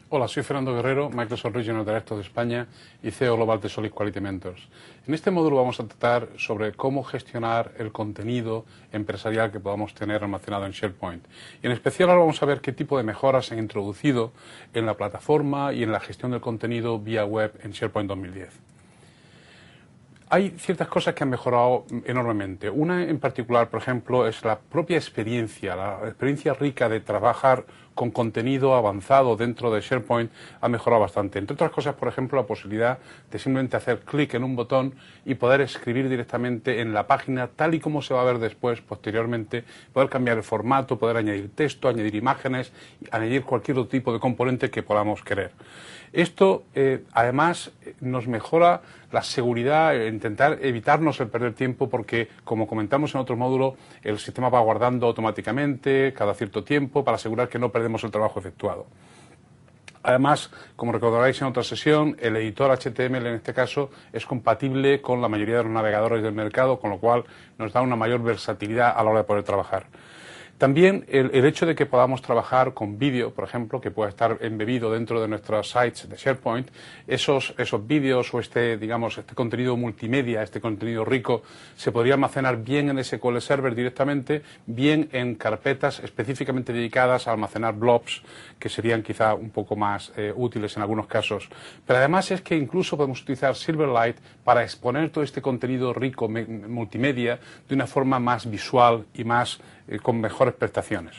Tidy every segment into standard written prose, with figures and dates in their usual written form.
Hola, soy Fernando Guerrero, Microsoft Regional Director de España y CEO global de Solid Quality Mentors. En este módulo vamos a tratar sobre cómo gestionar el contenido empresarial que podamos tener almacenado en SharePoint. Y en especial ahora vamos a ver qué tipo de mejoras se han introducido en la plataforma y en la gestión del contenido vía web en SharePoint 2010. Hay ciertas cosas que han mejorado enormemente. Una en particular, por ejemplo, es la propia experiencia, la experiencia rica de trabajar con contenido avanzado dentro de SharePoint ha mejorado bastante. Entre otras cosas, por ejemplo, la posibilidad de simplemente hacer clic en un botón y poder escribir directamente en la página, tal y como se va a ver después, posteriormente, poder cambiar el formato, poder añadir texto, añadir imágenes, añadir cualquier otro tipo de componente que podamos querer. Esto, además, nos mejora la seguridad, intentar evitarnos el perder tiempo porque, como comentamos en otro módulo, el sistema va guardando automáticamente cada cierto tiempo para asegurar que no perdemos el trabajo efectuado. Además, como recordaréis en otra sesión, el editor HTML en este caso es compatible con la mayoría de los navegadores del mercado, con lo cual nos da una mayor versatilidad a la hora de poder trabajar. También el hecho de que podamos trabajar con vídeo, por ejemplo, que pueda estar embebido dentro de nuestros sites de SharePoint, esos vídeos o este contenido multimedia, este contenido rico, se podría almacenar bien en SQL Server directamente, bien en carpetas específicamente dedicadas a almacenar blobs, que serían quizá un poco más útiles en algunos casos. Pero además es que incluso podemos utilizar Silverlight para exponer todo este contenido rico multimedia de una forma más visual y más con mejores prestaciones.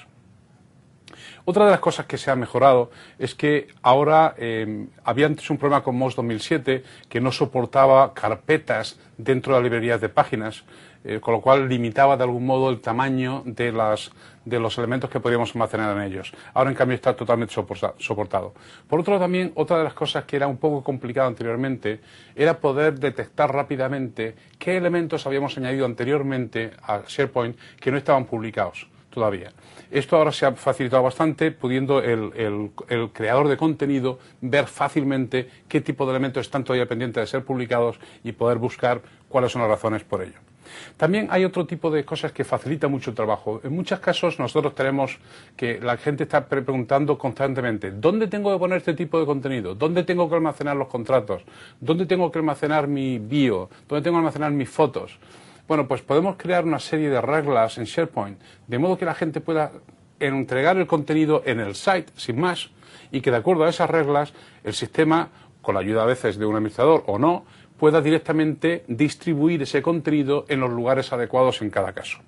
Otra de las cosas que se ha mejorado es que ahora había antes un problema con MOS 2007 que no soportaba carpetas dentro de las librerías de páginas, con lo cual limitaba de algún modo el tamaño de los elementos que podíamos almacenar en ellos. Ahora en cambio está totalmente soportado. Por otro lado también, otra de las cosas que era un poco complicado anteriormente era poder detectar rápidamente qué elementos habíamos añadido anteriormente a SharePoint que no estaban publicados todavía. Esto ahora se ha facilitado bastante, pudiendo el creador de contenido ver fácilmente qué tipo de elementos están todavía pendientes de ser publicados y poder buscar cuáles son las razones por ello. También hay otro tipo de cosas que facilita mucho el trabajo. En muchos casos nosotros tenemos que la gente está preguntando constantemente ¿dónde tengo que poner este tipo de contenido? ¿Dónde tengo que almacenar los contratos? ¿Dónde tengo que almacenar mi bio? ¿Dónde tengo que almacenar mis fotos? Bueno, pues podemos crear una serie de reglas en SharePoint, de modo que la gente pueda entregar el contenido en el site, sin más, y que de acuerdo a esas reglas, el sistema, con la ayuda a veces de un administrador o no, pueda directamente distribuir ese contenido en los lugares adecuados en cada caso.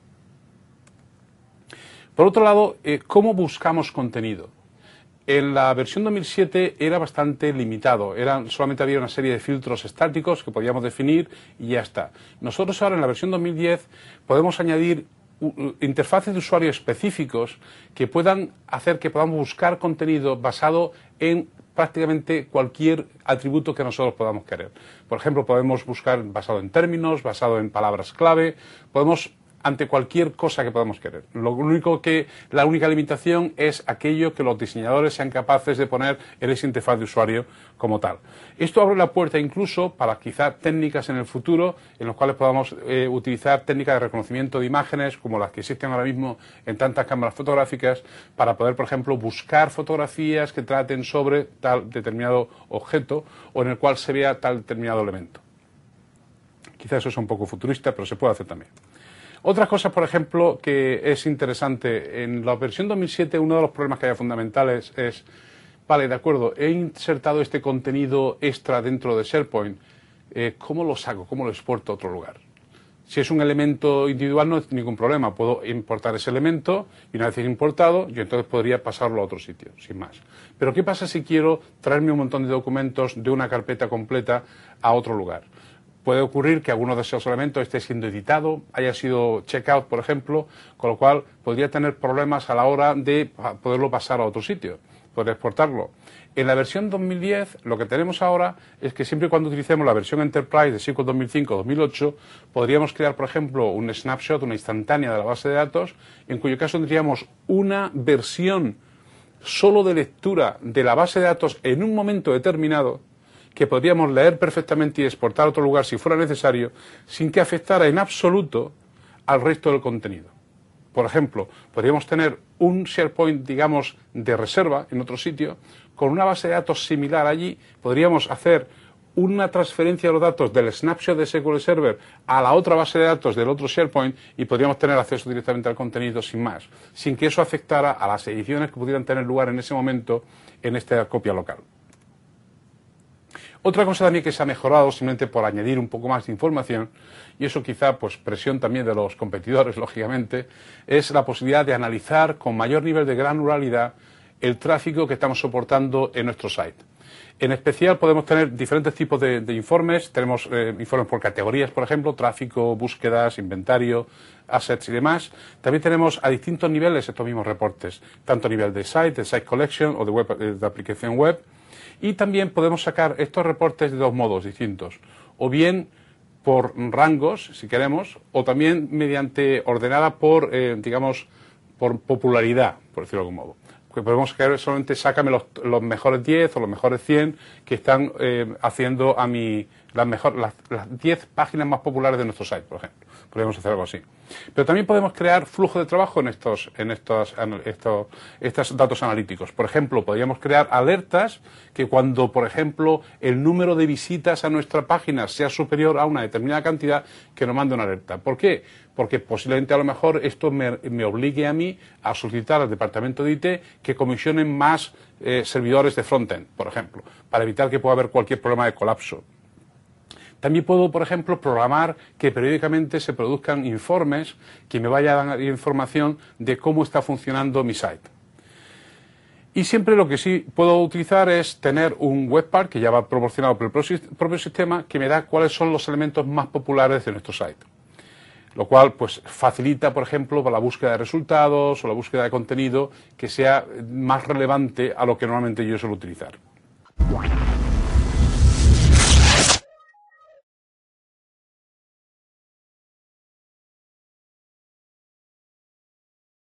Por otro lado, ¿cómo buscamos contenido? En la versión 2007 era bastante limitado, solamente había una serie de filtros estáticos que podíamos definir y ya está. Nosotros ahora en la versión 2010 podemos añadir interfaces de usuario específicos que puedan hacer que podamos buscar contenido basado en prácticamente cualquier atributo que nosotros podamos querer. Por ejemplo, podemos buscar basado en términos, basado en palabras clave, podemos ante cualquier cosa que podamos querer. La única limitación es aquello que los diseñadores sean capaces de poner en esa interfaz de usuario como tal. Esto abre la puerta incluso para quizá técnicas en el futuro en las cuales podamos utilizar técnicas de reconocimiento de imágenes como las que existen ahora mismo en tantas cámaras fotográficas para poder, por ejemplo, buscar fotografías que traten sobre tal determinado objeto o en el cual se vea tal determinado elemento. Quizá eso es un poco futurista, pero se puede hacer también. Otras cosas, por ejemplo, que es interesante, en la versión 2007 uno de los problemas que hay fundamentales es, vale, de acuerdo, he insertado este contenido extra dentro de SharePoint, ¿cómo lo saco? ¿Cómo lo exporto a otro lugar? Si es un elemento individual no es ningún problema, puedo importar ese elemento y una vez importado yo entonces podría pasarlo a otro sitio, sin más. Pero ¿qué pasa si quiero traerme un montón de documentos de una carpeta completa a otro lugar? Puede ocurrir que alguno de esos elementos esté siendo editado, haya sido checkout, por ejemplo, con lo cual podría tener problemas a la hora de poderlo pasar a otro sitio, poder exportarlo. En la versión 2010, lo que tenemos ahora es que siempre y cuando utilicemos la versión Enterprise de SQL 2005-2008, podríamos crear, por ejemplo, un snapshot, una instantánea de la base de datos, en cuyo caso tendríamos una versión solo de lectura de la base de datos en un momento determinado, que podríamos leer perfectamente y exportar a otro lugar si fuera necesario, sin que afectara en absoluto al resto del contenido. Por ejemplo, podríamos tener un SharePoint, digamos, de reserva en otro sitio, con una base de datos similar allí, podríamos hacer una transferencia de los datos del snapshot de SQL Server a la otra base de datos del otro SharePoint y podríamos tener acceso directamente al contenido sin más, sin que eso afectara a las ediciones que pudieran tener lugar en ese momento en esta copia local. Otra cosa también que se ha mejorado, simplemente por añadir un poco más de información, y eso quizá pues presión también de los competidores, lógicamente, es la posibilidad de analizar con mayor nivel de granularidad el tráfico que estamos soportando en nuestro site. En especial podemos tener diferentes tipos de informes. Tenemos informes por categorías, por ejemplo, tráfico, búsquedas, inventario, assets y demás. También tenemos a distintos niveles estos mismos reportes, tanto a nivel de Site Collection o de aplicación web. Y también podemos sacar estos reportes de dos modos distintos, o bien por rangos, si queremos, o también mediante ordenada por, digamos, por popularidad, por decirlo de algún modo. Que podemos crear solamente sácame los mejores 10 o los mejores 100 que están haciendo a las 10 páginas más populares de nuestro site, por ejemplo. Podríamos hacer algo así. Pero también podemos crear flujo de trabajo en estos datos analíticos. Por ejemplo, podríamos crear alertas que cuando, por ejemplo, el número de visitas a nuestra página sea superior a una determinada cantidad, que nos mande una alerta. ¿Por qué? Porque posiblemente a lo mejor esto me obligue a mí a solicitar al departamento de IT que comisionen más servidores de frontend, por ejemplo, para evitar que pueda haber cualquier problema de colapso. También puedo, por ejemplo, programar que periódicamente se produzcan informes que me vayan a dar información de cómo está funcionando mi site. Y siempre lo que sí puedo utilizar es tener un webpack que ya va proporcionado por el propio sistema que me da cuáles son los elementos más populares de nuestro site. Lo cual pues facilita, por ejemplo, la búsqueda de resultados o la búsqueda de contenido que sea más relevante a lo que normalmente yo suelo utilizar.